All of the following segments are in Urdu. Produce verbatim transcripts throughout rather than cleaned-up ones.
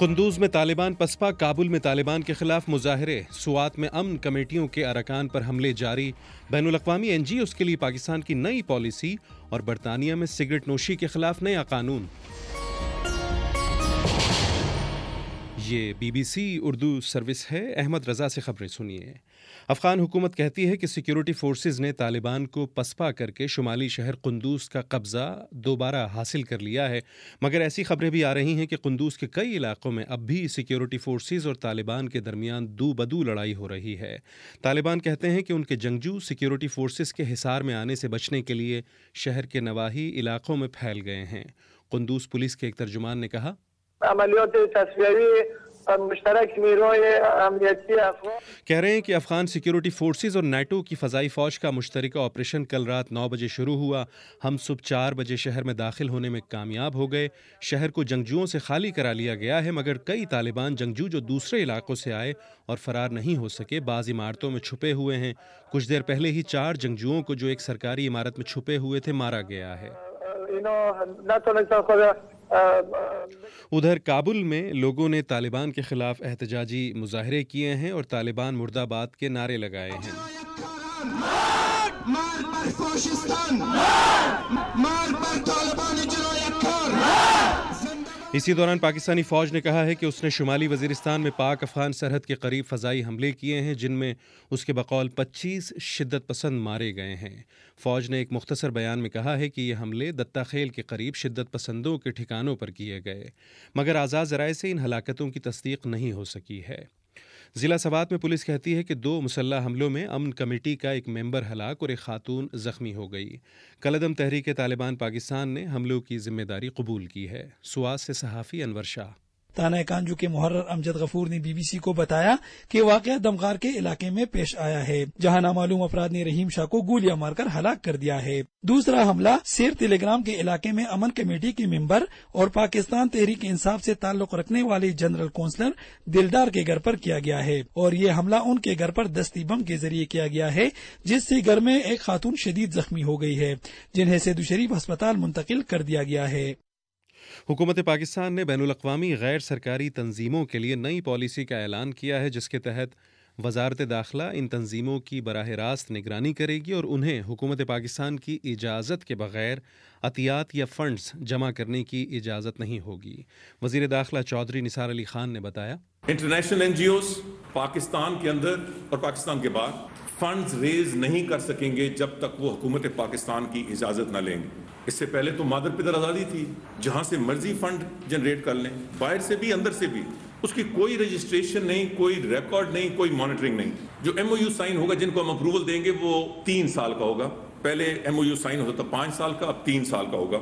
قندوز میں طالبان پسپا، کابل میں طالبان کے خلاف مظاہرے، سوات میں امن کمیٹیوں کے ارکان پر حملے جاری، بین الاقوامی این جی اوز کے لیے پاکستان کی نئی پالیسی اور برطانیہ میں سگریٹ نوشی کے خلاف نیا قانون۔ یہ B B C Urdu service ہے، احمد رضا سے خبریں سنیے۔ افغان حکومت کہتی ہے کہ سیکیورٹی فورسز نے طالبان کو پسپا کر کے شمالی شہر قندوز کا قبضہ دوبارہ حاصل کر لیا ہے، مگر ایسی خبریں بھی آ رہی ہیں کہ قندوز کے کئی علاقوں میں اب بھی سیکیورٹی فورسز اور طالبان کے درمیان دو بدو لڑائی ہو رہی ہے۔ طالبان کہتے ہیں کہ ان کے جنگجو سیکیورٹی فورسز کے حصار میں آنے سے بچنے کے لیے شہر کے نواحی علاقوں میں پھیل گئے ہیں۔ قندوز پولیس کے ایک ترجمان نے کہا، عملیات تصفیوی مشترک نیروی امنیتی افغان کہہ رہے ہیں کہ افغان سیکیورٹی فورسز اور نیٹو کی فضائی فوج کا مشترکہ آپریشن کل رات نو بجے شروع ہوا۔ ہم صبح چار بجے شہر میں داخل ہونے میں کامیاب ہو گئے۔ شہر کو جنگجوؤں سے خالی کرا لیا گیا ہے، مگر کئی طالبان جنگجو جو دوسرے علاقوں سے آئے اور فرار نہیں ہو سکے بعض عمارتوں میں چھپے ہوئے ہیں۔ کچھ دیر پہلے ہی چار جنگجوؤں کو جو ایک سرکاری عمارت میں چھپے ہوئے تھے مارا گیا ہے۔ ادھر کابل میں لوگوں نے طالبان کے خلاف احتجاجی مظاہرے کیے ہیں اور طالبان مرد آباد کے نعرے لگائے ہیں۔ اسی دوران پاکستانی فوج نے کہا ہے کہ اس نے شمالی وزیرستان میں پاک افغان سرحد کے قریب فضائی حملے کیے ہیں، جن میں اس کے بقول پچیس شدت پسند مارے گئے ہیں۔ فوج نے ایک مختصر بیان میں کہا ہے کہ یہ حملے دتہ خیل کے قریب شدت پسندوں کے ٹھکانوں پر کیے گئے، مگر آزاد ذرائع سے ان ہلاکتوں کی تصدیق نہیں ہو سکی ہے۔ ضلع سوات میں پولیس کہتی ہے کہ دو مسلح حملوں میں امن کمیٹی کا ایک ممبر ہلاک اور ایک خاتون زخمی ہو گئی۔ کالعدم تحریک طالبان پاکستان نے حملوں کی ذمہ داری قبول کی ہے۔ سوات سے صحافی انور شاہ۔ تانہ کانجو کے محرر امجد غفور نے بی بی سی کو بتایا کہ واقعہ دمغار کے علاقے میں پیش آیا ہے، جہاں نامعلوم افراد نے رحیم شاہ کو گولیاں مار کر ہلاک کر دیا ہے۔ دوسرا حملہ سیر تیلی گرام کے علاقے میں امن کمیٹی کے ممبر اور پاکستان تحریک انصاف سے تعلق رکھنے والے جنرل کونسلر دلدار کے گھر پر کیا گیا ہے، اور یہ حملہ ان کے گھر پر دستی بم کے ذریعے کیا گیا ہے، جس سے گھر میں ایک خاتون شدید زخمی ہو گئی ہے، جنہیں سیدو شریف ہسپتال منتقل کر دیا گیا ہے۔ حکومت پاکستان نے بین الاقوامی غیر سرکاری تنظیموں کے لیے نئی پالیسی کا اعلان کیا ہے، جس کے تحت وزارت داخلہ ان تنظیموں کی براہ راست نگرانی کرے گی اور انہیں حکومت پاکستان کی اجازت کے بغیر عطیات یا فنڈز جمع کرنے کی اجازت نہیں ہوگی۔ وزیر داخلہ چودھری نثار علی خان نے بتایا، international N G Os Pakistan کے اندر اور پاکستان کے باہر فنڈز ریز نہیں کر سکیں گے جب تک وہ حکومت پاکستان کی اجازت نہ لیں گے۔ اس سے پہلے تو مادر پدر آزادی تھی، جہاں سے مرضی فنڈ جنریٹ کر لیں، باہر سے بھی اندر سے بھی، اس کی کوئی رجسٹریشن نہیں، کوئی ریکارڈ نہیں، کوئی مانیٹرنگ نہیں۔ جو ایم او یو سائن ہوگا، جن کو ہم اپروول دیں گے، وہ تین سال کا ہوگا۔ پہلے ایم او یو سائن ہوتا تھا پانچ سال کا، اب تین سال کا ہوگا۔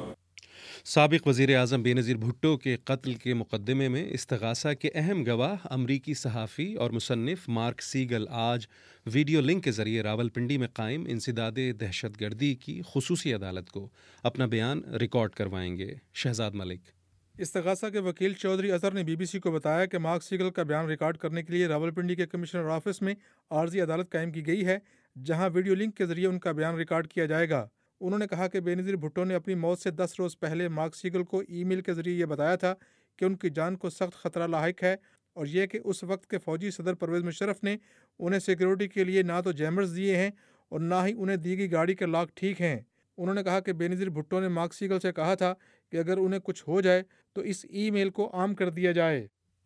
سابق وزیر اعظم بینظیر بھٹو کے قتل کے مقدمے میں استغاثہ کے اہم گواہ امریکی صحافی اور مصنف مارک سیگل آج ویڈیو لنک کے ذریعے راولپنڈی میں قائم انسداد دہشت گردی کی خصوصی عدالت کو اپنا بیان ریکارڈ کروائیں گے۔ شہزاد ملک۔ استغاثہ کے وکیل چودھری اظہر نے بی بی سی کو بتایا کہ مارک سیگل کا بیان ریکارڈ کرنے کے لیے راولپنڈی کے کمشنر آفس میں عارضی عدالت قائم کی گئی ہے، جہاں ویڈیو لنک کے ذریعے ان کا بیان ریکارڈ کیا جائے گا۔ انہوں نے کہا کہ بینظیر بھٹو نے اپنی موت سے دس روز پہلے مارک سیگل کو ای میل کے ذریعے یہ بتایا تھا کہ ان کی جان کو سخت خطرہ لاحق ہے، اور یہ کہ اس وقت کے فوجی صدر پرویز مشرف نے انہیں سیکیورٹی کے لیے نہ تو جیمرز دیے ہیں اور نہ ہی انہیں دی گئی گاڑی کے لاک ٹھیک ہیں۔ انہوں نے کہا کہ بینظیر بھٹو نے مارک سیگل سے کہا تھا کہ اگر انہیں کچھ ہو جائے تو اس ای میل کو عام کر دیا جائے۔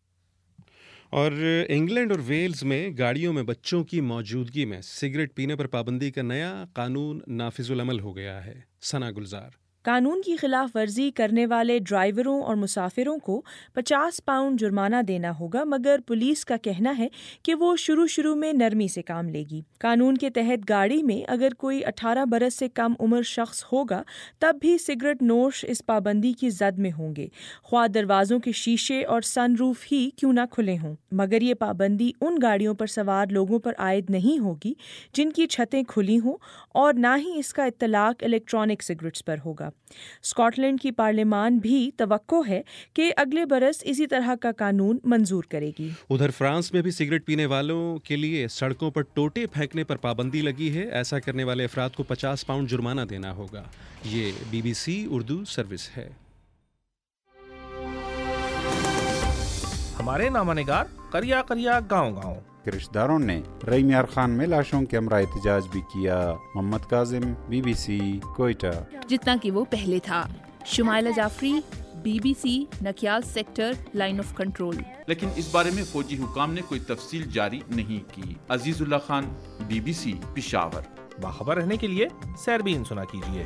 اور انگلینڈ اور ویلز میں گاڑیوں میں بچوں کی موجودگی میں سگریٹ پینے پر پابندی کا نیا قانون نافذ العمل ہو گیا ہے۔ ثنا گلزار۔ قانون کی خلاف ورزی کرنے والے ڈرائیوروں اور مسافروں کو پچاس پاؤنڈ جرمانہ دینا ہوگا، مگر پولیس کا کہنا ہے کہ وہ شروع شروع میں نرمی سے کام لے گی۔ قانون کے تحت گاڑی میں اگر کوئی اٹھارہ برس سے کم عمر شخص ہوگا تب بھی سگریٹ نوش اس پابندی کی زد میں ہوں گے، خواہ دروازوں کے شیشے اور سن روف ہی کیوں نہ کھلے ہوں۔ مگر یہ پابندی ان گاڑیوں پر سوار لوگوں پر عائد نہیں ہوگی جن کی چھتیں کھلی ہوں، اور نہ ہی اس کا اطلاق الیکٹرانک سگریٹس پر ہوگا۔ اسکاٹ لینڈ کی پارلیمان بھی توقع ہے کہ اگلے برس اسی طرح کا قانون منظور کرے گی۔ ادھر فرانس میں بھی سگریٹ پینے والوں کے لیے سڑکوں پر ٹوٹے پھینکنے پر پابندی لگی ہے۔ ایسا کرنے والے افراد کو پچاس پاؤنڈ جرمانہ دینا ہوگا۔ یہ B B C Urdu service ہے۔ ہمارے نامہ نگار قریہ قریہ گاؤں گاؤں کے رشتہ داروں نے رحیم یار خان میں لاشوں کے ہمراہ احتجاج بھی کیا. Muhammad Kazim, B B C, Quetta. جتنا کہ وہ پہلے تھا. Shumaila Jafri, B B C, Nakyal sector, line of control. لیکن اس بارے میں فوجی حکام نے کوئی تفصیل جاری نہیں کی. Azizullah Khan, B B C, Peshawar. باخبر رہنے کے لیے سیربین سنا کیجیے.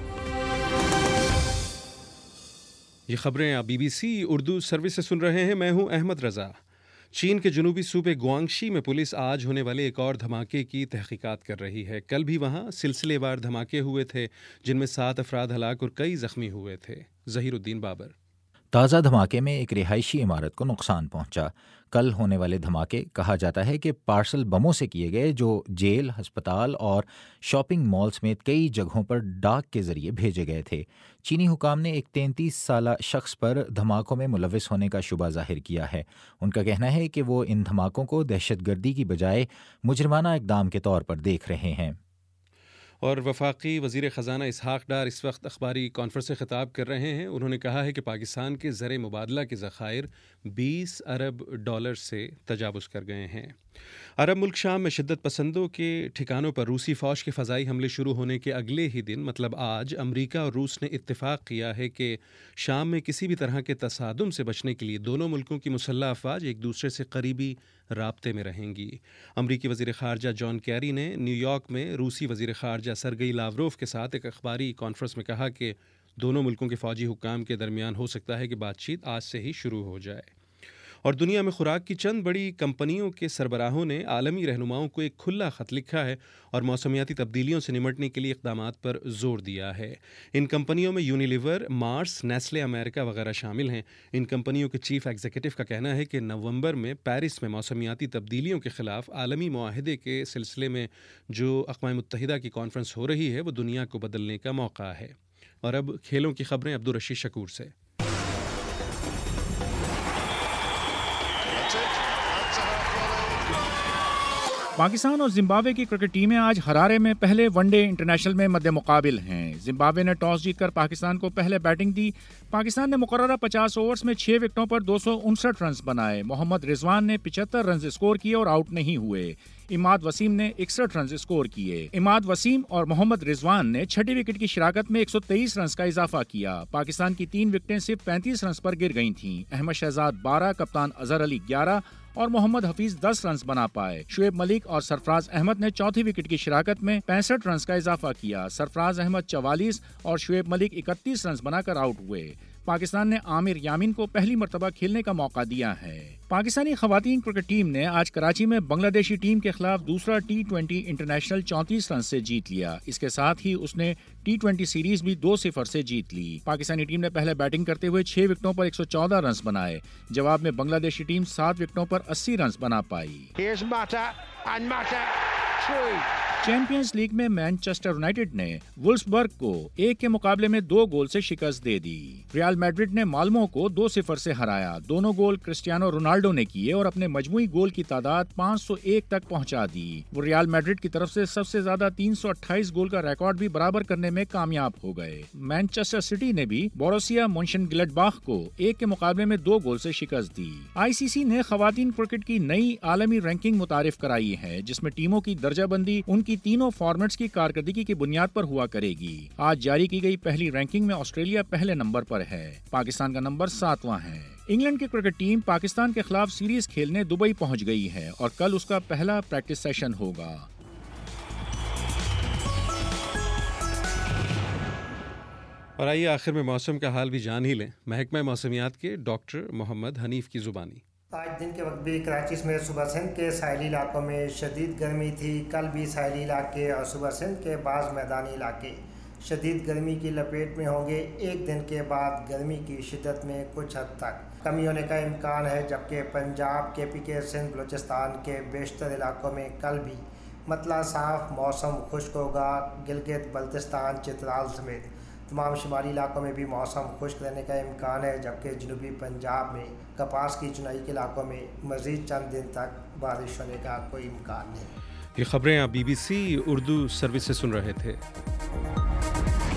یہ خبریں آپ B B C Urdu service سے سن رہے ہیں. میں ہوں احمد رضا. چین کے جنوبی صوبے گوانگشی میں پولیس آج ہونے والے ایک اور دھماکے کی تحقیقات کر رہی ہے. کل بھی وہاں سلسلے وار دھماکے ہوئے تھے جن میں سات افراد ہلاک اور کئی زخمی ہوئے تھے. ظہیر الدین بابر. تازہ دھماکے میں ایک رہائشی عمارت کو نقصان پہنچا. کل ہونے والے دھماکے کہا جاتا ہے کہ پارسل بموں سے کیے گئے جو جیل، ہسپتال اور شاپنگ مال سمیت کئی جگہوں پر ڈاک کے ذریعے بھیجے گئے تھے. چینی حکام نے ایک تینتیس سالہ شخص پر دھماکوں میں ملوث ہونے کا شبہ ظاہر کیا ہے. ان کا کہنا ہے کہ وہ ان دھماکوں کو دہشت گردی کی بجائے مجرمانہ اقدام کے طور پر دیکھ رہے ہیں. اور وفاقی وزیر خزانہ اسحاق ڈار اس وقت اخباری کانفرنس سے خطاب کر رہے ہیں. انہوں نے کہا ہے کہ پاکستان کے زر مبادلہ کے ذخائر بیس ارب ڈالر سے تجاوز کر گئے ہیں. عرب ملک شام میں شدت پسندوں کے ٹھکانوں پر روسی فوج کے فضائی حملے شروع ہونے کے اگلے ہی دن مطلب آج امریکہ اور روس نے اتفاق کیا ہے کہ شام میں کسی بھی طرح کے تصادم سے بچنے کے لیے دونوں ملکوں کی مسلح افواج ایک دوسرے سے قریبی رابطے میں رہیں گی. امریکی وزیر خارجہ جان کیری نے نیو یارک میں روسی وزیر خارجہ سرگئی لاوروف کے ساتھ ایک اخباری کانفرنس میں کہا کہ دونوں ملکوں کے فوجی حکام کے درمیان ہو سکتا ہے کہ بات چیت آج سے ہی شروع ہو جائے. اور دنیا میں خوراک کی چند بڑی کمپنیوں کے سربراہوں نے عالمی رہنماؤں کو ایک کھلا خط لکھا ہے اور موسمیاتی تبدیلیوں سے نمٹنے کے لیے اقدامات پر زور دیا ہے. ان کمپنیوں میں یونیلیور، مارس، نیسلے امریکہ وغیرہ شامل ہیں. ان کمپنیوں کے چیف ایگزیکٹو کا کہنا ہے کہ نومبر میں پیرس میں موسمیاتی تبدیلیوں کے خلاف عالمی معاہدے کے سلسلے میں جو اقوام متحدہ کی کانفرنس ہو رہی ہے وہ دنیا کو بدلنے کا موقع ہے. اور اب کھیلوں کی خبریں عبدالرشید شکور سے. پاکستان اور زمبابوے کی کرکٹ ٹیمیں آج ہرارے میں پہلے ون ڈے انٹرنیشنل میں مد مقابل ہیں. زمبابوے نے ٹاس جیت کر پاکستان کو پہلے بیٹنگ دی. پاکستان نے مقررہ پچاس اوورز میں چھ وکٹوں پر دو سو انسٹھ رنز بنائے. محمد رضوان نے پچہتر رنز اسکور کیے اور آؤٹ نہیں ہوئے. اماد وسیم نے اکسٹھ رنز اسکور کیے. اماد وسیم اور محمد رضوان نے چھٹی وکٹ کی شراکت میں ایک سو تیئیس رنز کا اضافہ کیا. پاکستان کی تین وکٹیں صرف پینتیس رنز پر گر گئی تھیں. احمد شہزاد بارہ، کپتان اظہر علی گیارہ اور محمد حفیظ دس رنز بنا پائے. شعیب ملک اور سرفراز احمد نے چوتھی وکٹ کی شراکت میں پینسٹھ رنز کا اضافہ کیا. سرفراز احمد چوالیس اور شعیب ملک اکتیس رنز بنا کر آؤٹ ہوئے. پاکستان نے عامر یامین کو پہلی مرتبہ کھیلنے کا موقع دیا ہے. پاکستانی خواتین کرکٹ ٹیم نے آج کراچی میں بنگلہ دیشی ٹیم کے خلاف دوسرا ٹی ٹوینٹی انٹرنیشنل چونتیس رن سے جیت لیا. اس کے ساتھ ہی اس نے ٹی ٹوینٹی سیریز بھی دو صفر سے جیت لی. پاکستانی ٹیم نے پہلے بیٹنگ کرتے ہوئے چھ وکٹوں پر ایک سو چودہ رنز بنائے. جواب میں بنگلہ دیشی ٹیم سات وکٹوں پر اسی رنز بنا پائی. چیمپئنز لیگ میں مانچسٹر یونائیٹڈ نے وولفسبرگ کو ایک کے مقابلے میں دو گول سے شکست دے دی. ریال میڈرڈ نے مالمو کو دو صفر سے ہرایا. دونوں گول کرسٹیانو رونالڈو نے کیے اور اپنے مجموعی گول کی تعداد پانچ سو ایک تک پہنچا دی. وہ ریال میڈرڈ کی طرف سے سب سے زیادہ تین سو اٹھائیس گول کا ریکارڈ بھی برابر کرنے میں کامیاب ہو گئے. مانچسٹر سٹی نے بھی بوروسیا مونشن گلیڈباخ کو ایک کے مقابلے میں دو گول سے شکست دی. آئی سی سی نے خواتین کرکٹ کی نئی عالمی رینکنگ متعارف کرائی ہے جس میں ٹیموں کی درجہ بندی ان کی تینوں فارمیٹس کی کارکردگی کی بنیاد پر ہوا کرے گی. آج جاری کی گئی پہلی رینکنگ میں آسٹریلیا پہلے نمبر پر ہے. پاکستان کا نمبر ساتواں ہے. انگلینڈ کی کرکٹ ٹیم پاکستان کے خلاف سیریز کھیلنے دبئی پہنچ گئی ہے اور کل اس کا پہلا پریکٹس سیشن ہوگا. اور آئیے آخر میں موسم کا حال بھی جان ہی لیں. محکمہ موسمیات کے ڈاکٹر محمد حنیف کی زبانی. آج دن کے وقت بھی کراچی میں صبح سندھ کے ساحلی علاقوں میں شدید گرمی تھی. کل بھی ساحلی علاقے اور صبح سندھ کے بعض میدانی علاقے شدید گرمی کی لپیٹ میں ہوں گے. ایک دن کے بعد گرمی کی شدت میں کچھ حد تک کمی ہونے کا امکان ہے، جبکہ پنجاب، کے پی کے، سندھ، بلوچستان کے بیشتر علاقوں میں کل بھی مطلع صاف موسم خشک ہوگا. گلگت، بلتستان، چترال سمیت تمام شمالی علاقوں میں بھی موسم خشک رہنے کا امکان ہے، جبکہ جنوبی پنجاب میں کپاس کی چنائی کے علاقوں میں مزید چند دن تک بارش ہونے کا کوئی امکان نہیں. یہ خبریں آپ B B C Urdu service سے سن رہے تھے.